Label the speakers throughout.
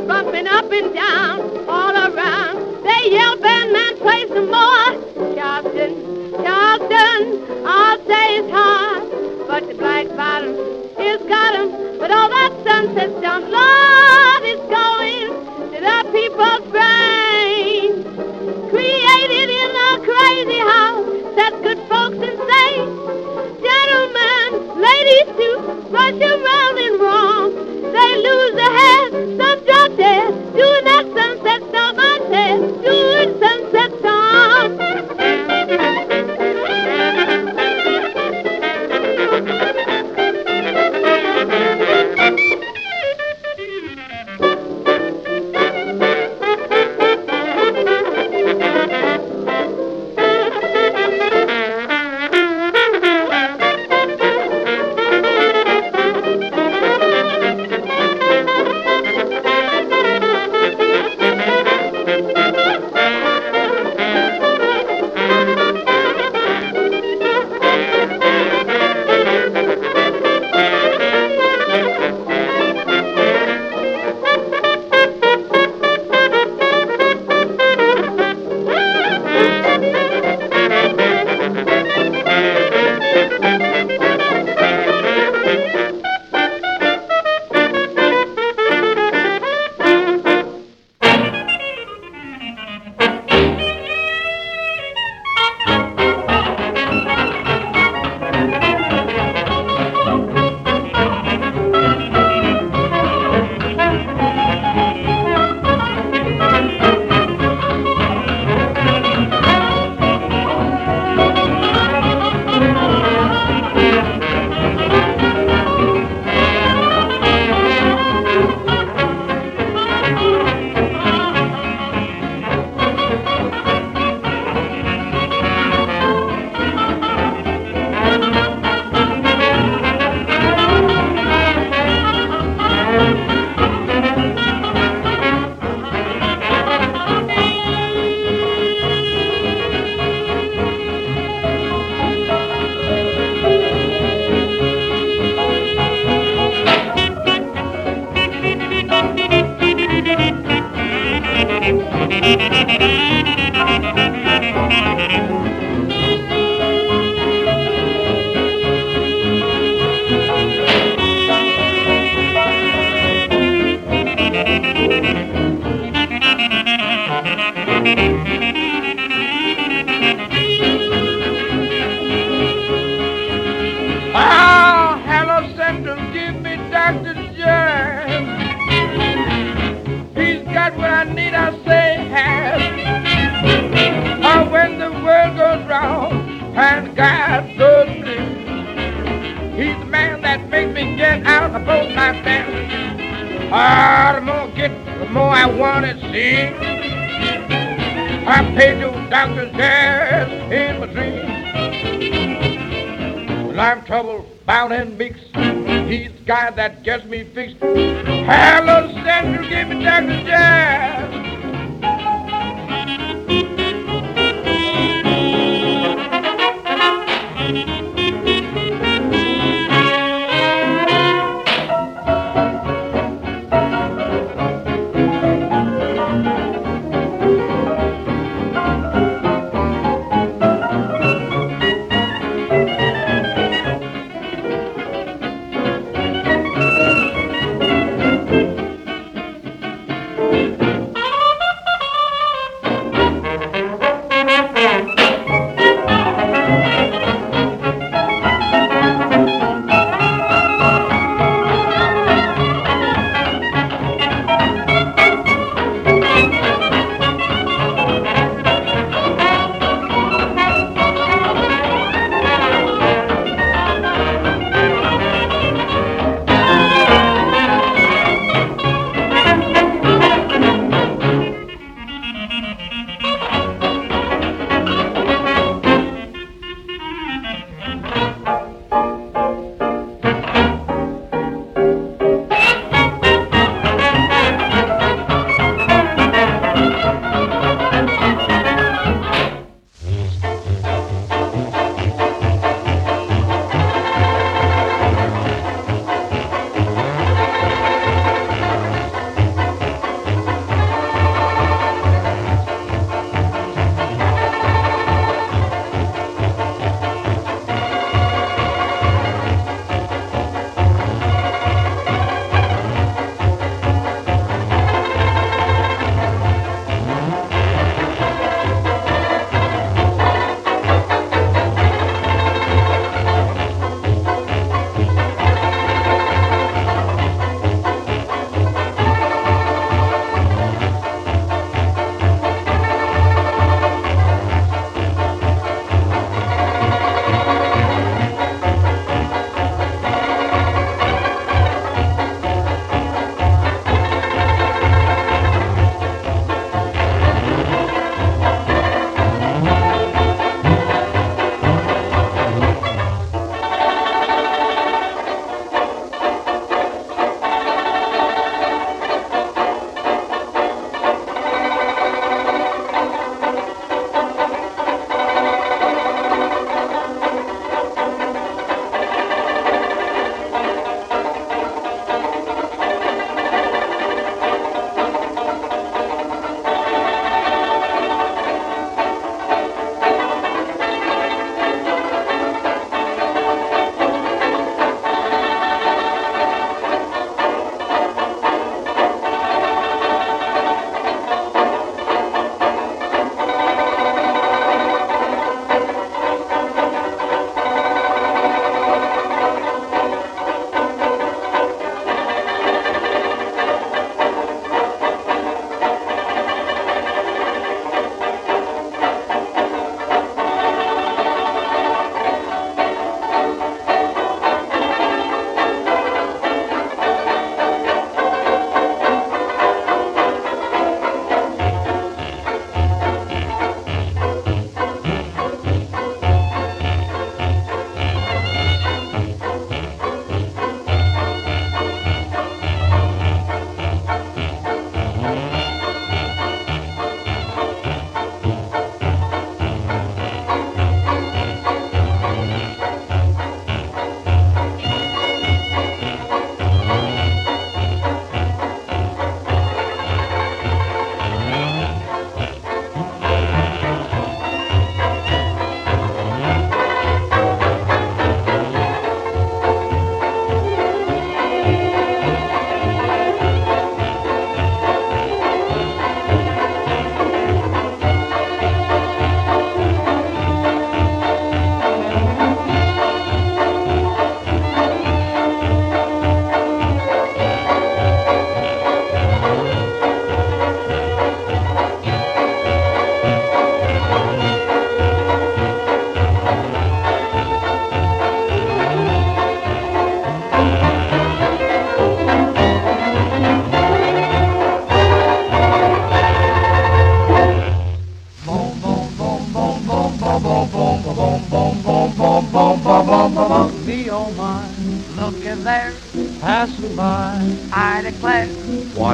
Speaker 1: bumping up and down, all around. They yell, bandman, play some more. Charleston, Charleston, I'll say it's hard, but the black bottom is got 'em. But all that sunset sound, Lord, is going to the people's brain. Created in a crazy house, that's good folks insane. Gentlemen, ladies too, rush around in wrong. They lose their head, some drop dead, doing that sunset song, I said, doing sunset song.
Speaker 2: That gets me fixed. Hello, Central, give me Dr. Jazz.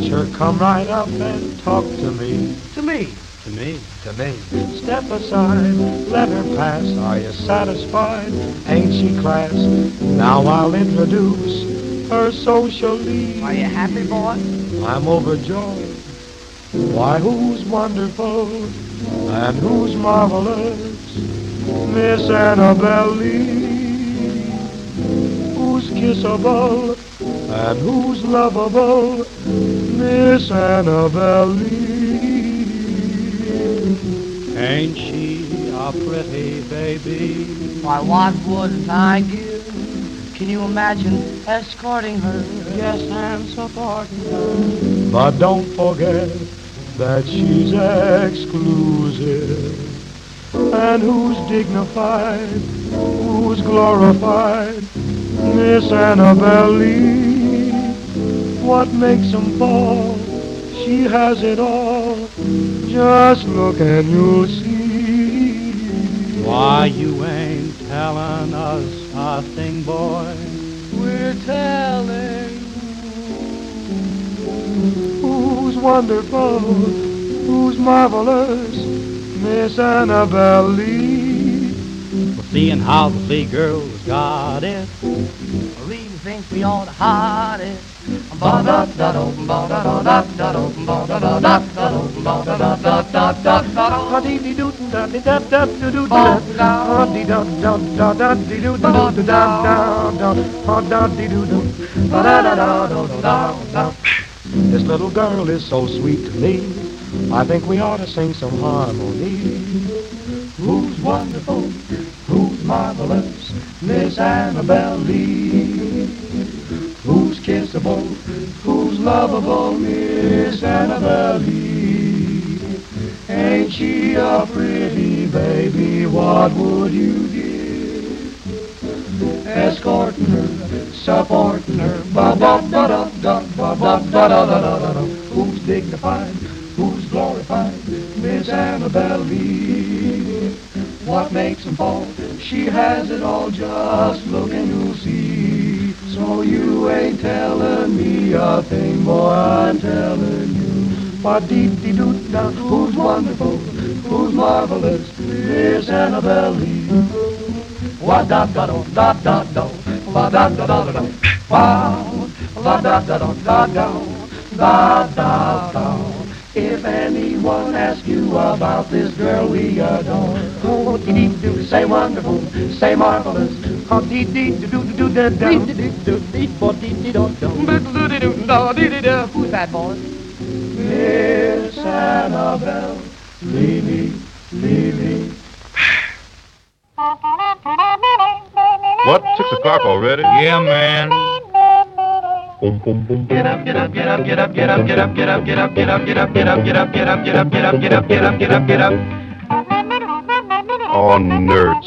Speaker 3: Watch her come right up and talk to me.
Speaker 4: To me.
Speaker 3: To me. To me. Step aside, let her pass. Are you satisfied? Ain't she class? Now I'll introduce her socially.
Speaker 4: Are you happy, boy?
Speaker 3: I'm overjoyed. Why, who's wonderful and who's marvelous? Miss Annabelle Lee. Who's kissable and who's lovable? Miss Annabelle Lee.
Speaker 5: Ain't she a pretty baby?
Speaker 4: Why, what wouldn't I give? Can you imagine escorting her?
Speaker 5: Yes, and supporting her.
Speaker 3: But don't forget that she's exclusive. And who's dignified, who's glorified? Miss Annabelle Lee. What makes 'em fall? She has it all. Just look and you'll see.
Speaker 5: Why, you ain't telling us a thing, boy.
Speaker 4: We're telling.
Speaker 3: Who's wonderful, who's marvelous? Miss Annabelle Lee.
Speaker 5: Well, seeing how the Lee girls got it,
Speaker 4: We think we ought to hide it.
Speaker 3: This little girl is so sweet to me. I think we ought to sing some harmony. Who's wonderful, who's marvelous? Miss Annabelle Lee. Who's kissable, who's lovable? Miss Annabelle Lee. Ain't she a pretty baby? What would you give? Escorting her, supporting her. Ba-ba-ba-da-da-ba-ba-ba-da-da-da-da. Who's dignified, who's glorified? Miss Annabelle Lee. What makes 'em fall? She has it all. Just look and you'll see. So you ain't telling me a thing, boy, I'm telling you. Ba-dee-dee-doo-da. Who's wonderful, who's marvelous? Miss Annabelle Lee. Wa-da-da-da-da-da-da. Wa-da-da-da-da-da. Wow. La-da-da-da-da-da. Da-da-da. If anyone asks you about this girl we adore, oh, dee-dee-doo, say wonderful, say marvelous. Oh, dee-dee-doo-doo-doo-da-da.
Speaker 4: Who's that, boy?
Speaker 3: Miss Annabelle Lee.
Speaker 2: What? 6 o'clock already?
Speaker 5: yeah, man.
Speaker 2: Get up, get up, get up, get up, get up, get up, get up, get up, get up, get up, get up, get up, get up, get up, get up, get up, get up, get up, get up. Oh, nerds.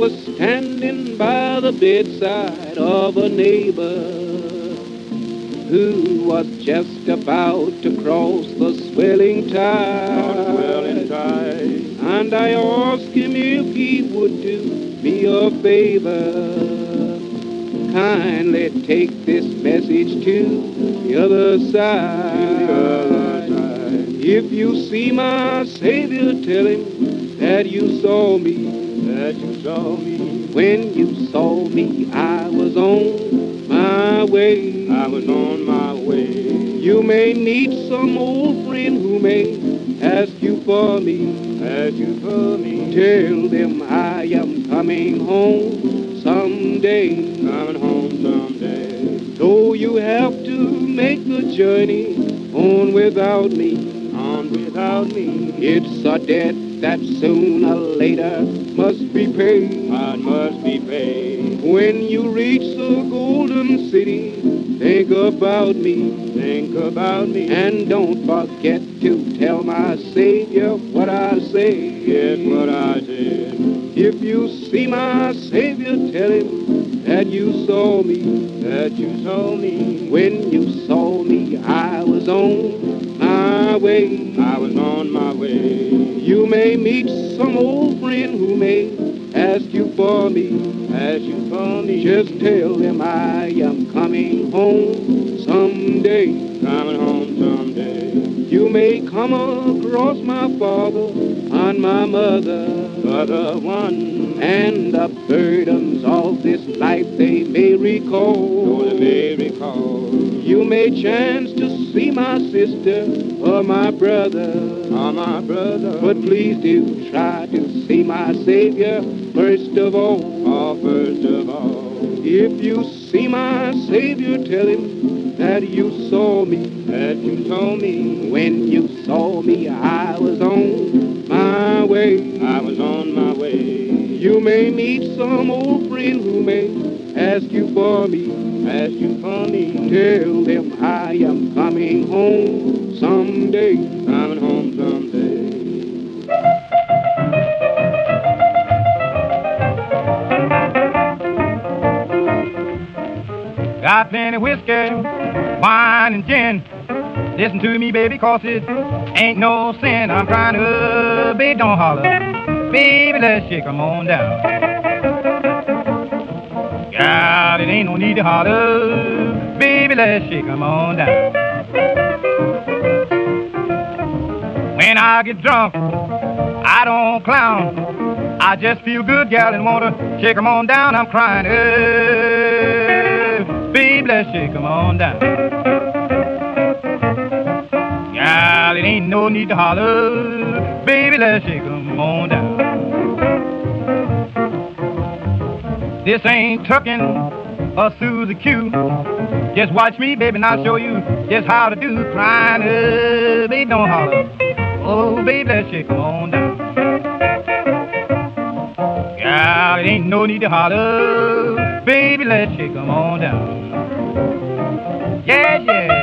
Speaker 6: was standing by the bedside of a neighbor who was just about to cross the swelling tide. And I asked him if he would do me a favor. Kindly take this message to the other side. If you see my Savior, tell him that you saw me. When you saw me, I was on my way. You may meet some old friend who may ask you for me. Tell them I am coming home someday. Though you have to make the journey on without me. It's a debt that sooner or later must be paid. When you reach the golden city, think about me. And don't forget to tell my Savior what I say. If you see my Savior, tell him that you saw me. When you saw me, I was on my way. You may meet some old friend who may ask you for me. Just tell them I am coming home someday. You may come across my father and my mother, and the burdens of this life they may recall. You may chance to see my sister or my brother. But please do try to see my Savior first of all. If you see my Savior, tell him that you saw me. When you saw me, I was on my way. You may meet some old friend who may ask you for me. Tell them I am coming home someday.
Speaker 5: Got plenty whiskey, wine, and gin. Listen to me, baby, 'cause it ain't no sin. I'm trying to, baby, don't holler. Baby, let's shake 'em on down. God, it ain't no need to holler. Baby, let's shake 'em on down. When I get drunk, I don't clown. I just feel good, gal, and want to shake 'em on down. I'm crying, baby, let's shake 'em on down. Gal, it ain't no need to holler. Baby, let's shake 'em on down. This ain't tucking or Susie Q. Just watch me, baby, and I'll show you just how to do. Crying, baby, don't holler. Oh, baby, let's shake 'em on down. Gal, it ain't no need to holler. Baby, let's shake 'em on down. Yeah, yeah.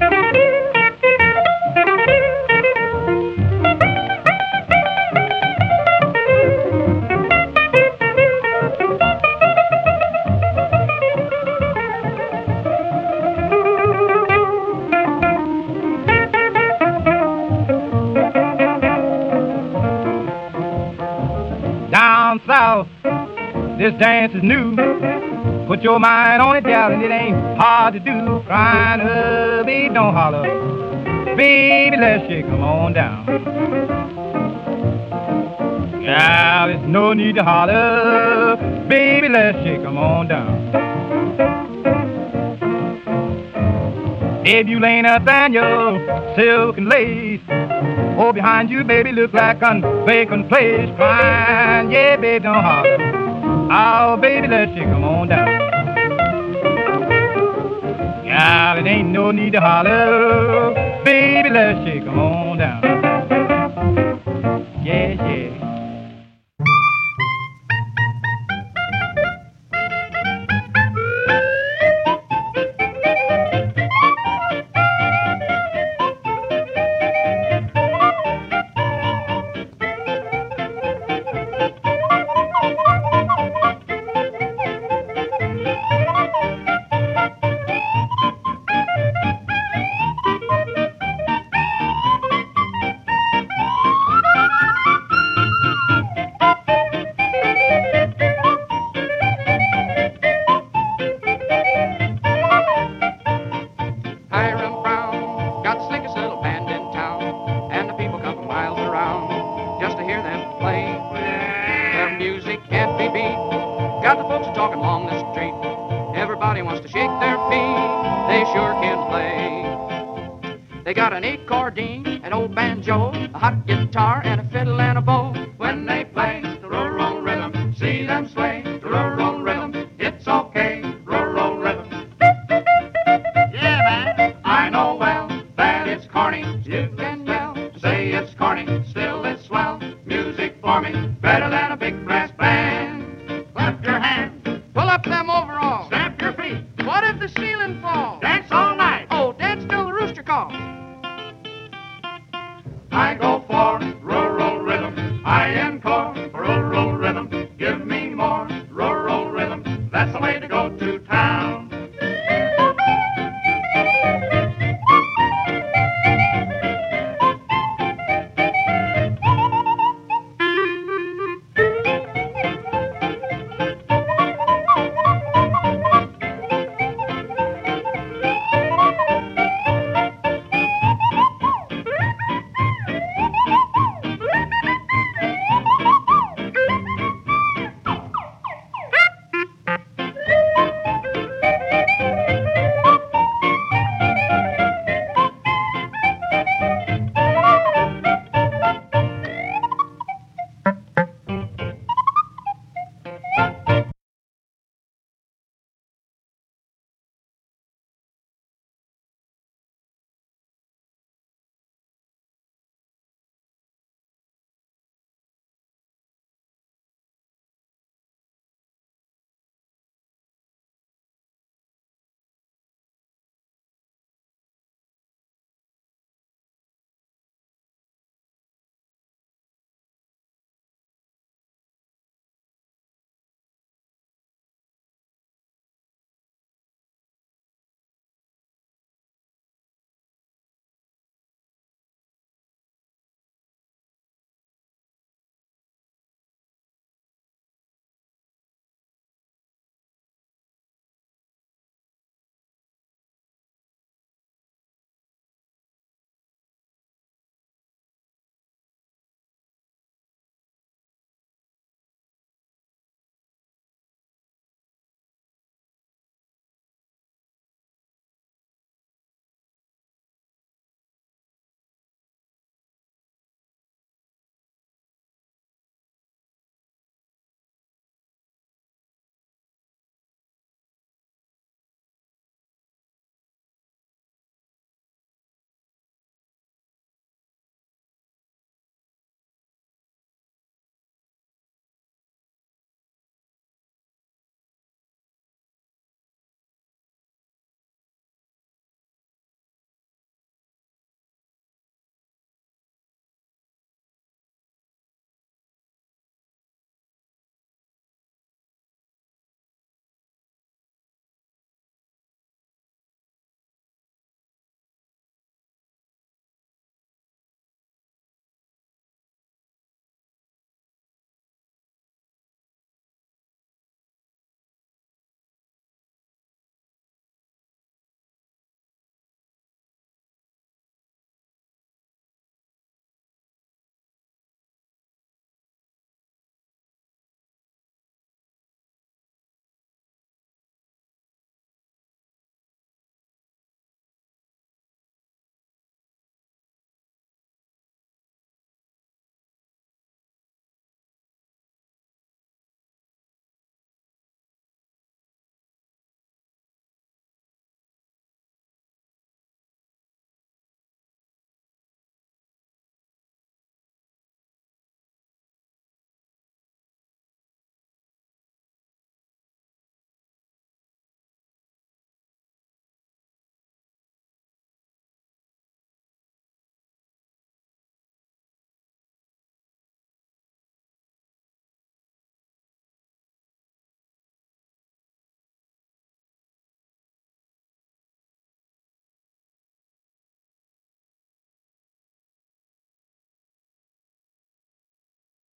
Speaker 5: Down south, this dance is new. Put your mind on it, gal, and it ain't hard to do. Crying, baby, don't holler. Baby, let's shake 'em on down. Gal, there's no need to holler. Baby, let's shake 'em on down. Baby, you lay up in your silk and lace. Oh, behind you, baby, look like a vacant place. Crying, yeah, baby, don't holler. Oh, baby, let's shake 'em on down. Gal, it ain't no need to holler. Baby, let's shake 'em on down. Yeah, yeah.
Speaker 7: music can't be beat. Got the folks talking along the street. Everybody wants to shake their feet. They sure can play. They got an accordion, an old banjo, a hot guitar, and a fiddle and a bow. When they play the rural rhythm, see them sway the rural